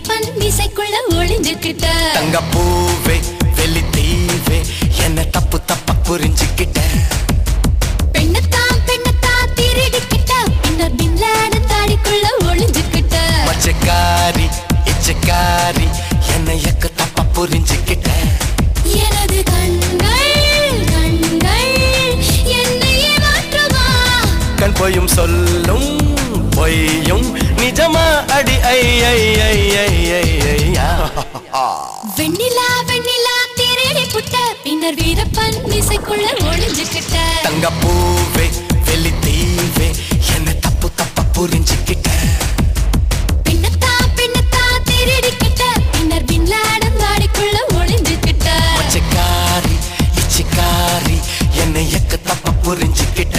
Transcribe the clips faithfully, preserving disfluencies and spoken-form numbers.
வீரப்பன் மீசைக்குள்ள ஒளிஞ்சுக்கிட்ட தங்க பூவே வெளி தீவே என்ன தப்பு தப்பா புரிஞ்சுக்கிட்ட பெண்ணத்தான் பெண்ணத்தான் திருடிக்கிட்ட பின்னர் பின்லான தாடிக்குள்ள ஒளிஞ்சுக்கிட்ட மச்சக்காரி இச்சக்காரி என்ன எக்க தப்பா புரிஞ்சுக்கிட்ட எனது கண்கள் கண்கள் என்னையே மாற்றுமா கண் போயும் சொல்லும் பொய்யும் நிஜமா அடி ஐ ஐ ஐ ஐ ஐ ஐயா வெண்ணிலா வெண்ணிலா திருடி புட்ட பின்னர் வீரப்பன் மீசைக்குள்ள ஒளிஞ்சுக்கிட்ட தங்க பூவே வெளி தீவே என்ன தப்பு தப்பா புரிஞ்சுக்கிட்ட பெண்ணத்தான் பெண்ணத்தான் திருடிக்கிட்ட பின்னர் பின்லான தாடிக்குள்ள ஒளிஞ்சுக்கிட்ட மச்சக்காரி இச்சக்காரி என்ன எக்க தப்பா புரிஞ்சுக்கிட்ட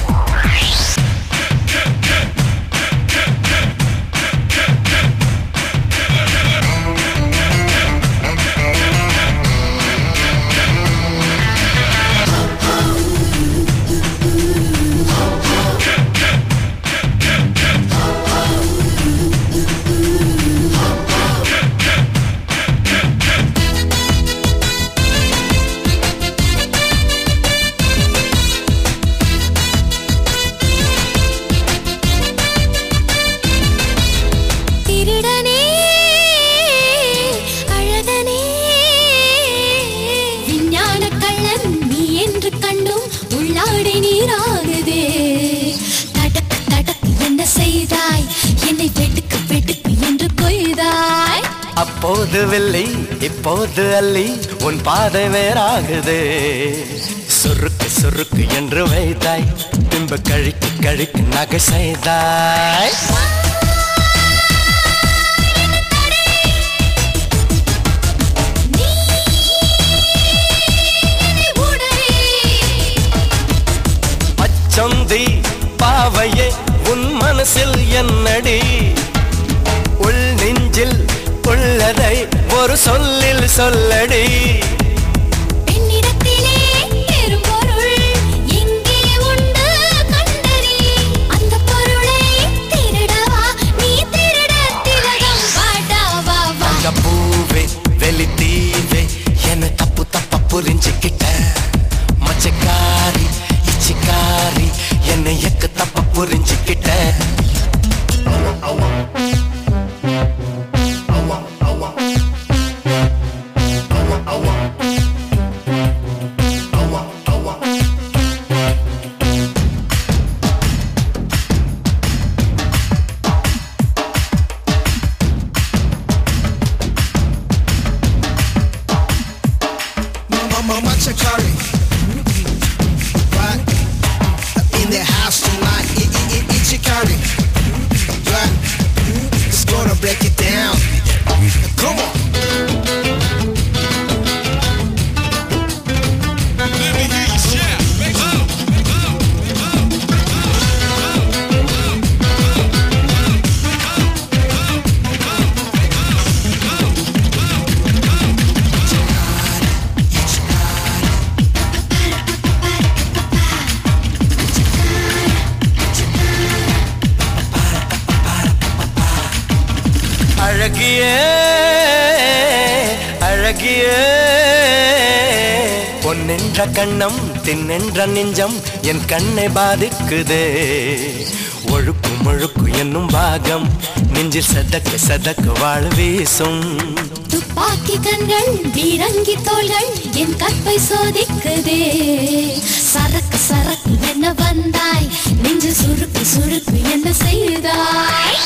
அப்போது வெள்ளி இப்போது அள்ளி உன் பாதை வேறாகுது சுருக்கு சுருக்கு என்று வைத்தாய் பின்பு கழிக்கு கழிக்கு நகை செய்தாய் அச்சந்தி பாவையே உன் மனசில் என்னடி உள் நெஞ்சில் உள்ளதை ஒரு சொல்லில் சொல்லடி பெண்ணிடத்திலே பெரும்பொருள் எங்கே உண்டு கண்டறி அந்த பொருளை திருடவா நீ திருட திலகம் பாடாவா தங்க பூவே வெளி தீவே என்ன தப்பு தப்பா புரிஞ்சுக்கிட்ட மச்சக்காரி இச்சக்காரி என்ன எக்க தப்பா புரிஞ்சுக்கிட்ட Mama Chakari, right? In the house tonight, it, it, it, it's Chakari, right? It's gonna break it down. Come on. Let me hear you shout. Make loud. Make loud. Make loud. அழகியே அழகியே பொன்னென்ற கண்ணம் தின்னென்ற நெஞ்சம் என் கண்ணை பாதிக்குதே ஒழுக்கு முழுக்கு என்னும் பாகம் நெஞ்சில் சதக்கு சதக்கு வாழ் வீசும் துப்பாக்கி கண்கள் பீரங்கி தோள்கள் என் கற்பை சோதிக்குதே சரக்கு சரக்கு என்ன வந்தாய் நெஞ்சு சுருக்கு சுருக்கு என்ன செய்தாய்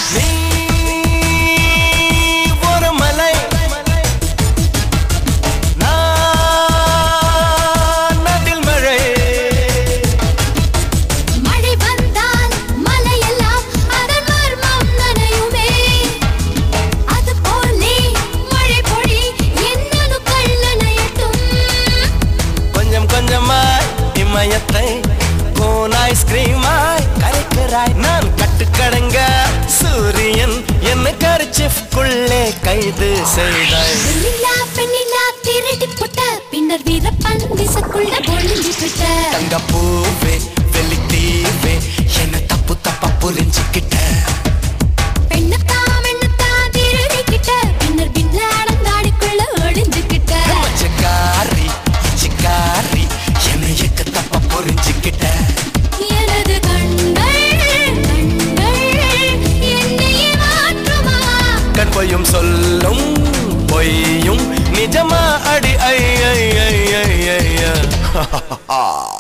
ஒரு மலை நதில் மழை மழை வந்தால் மலையெல்லாம் அதன் மர்மம் நனையுமே அது போலே மழை பொழி என்னது கள்ளனையட்டும் கொஞ்சம் கொஞ்சமாய் இமயத்தை கோன் ஐஸ்கிரீமாய் கரைக்கிறாய் நான் கட்டுக்கடங்க சூரியன் என்ன கரிச்சிஃப்குள்ளே கைது செய்தாய் வெண்ணிலா பெண்ணிலா திருடி புட்ட பின்னர் வீரப்பன் மீசைக்குள்ள ஒளிஞ்சுக்கிட்ட தங்க பூவே வெளி தீவே என்ன தப்பு தப்பா புரிஞ்சுக்கிட்ட பெண்ணத்தான் பெண்ணத்தான் திருடிக்கிட்ட ha ha ha.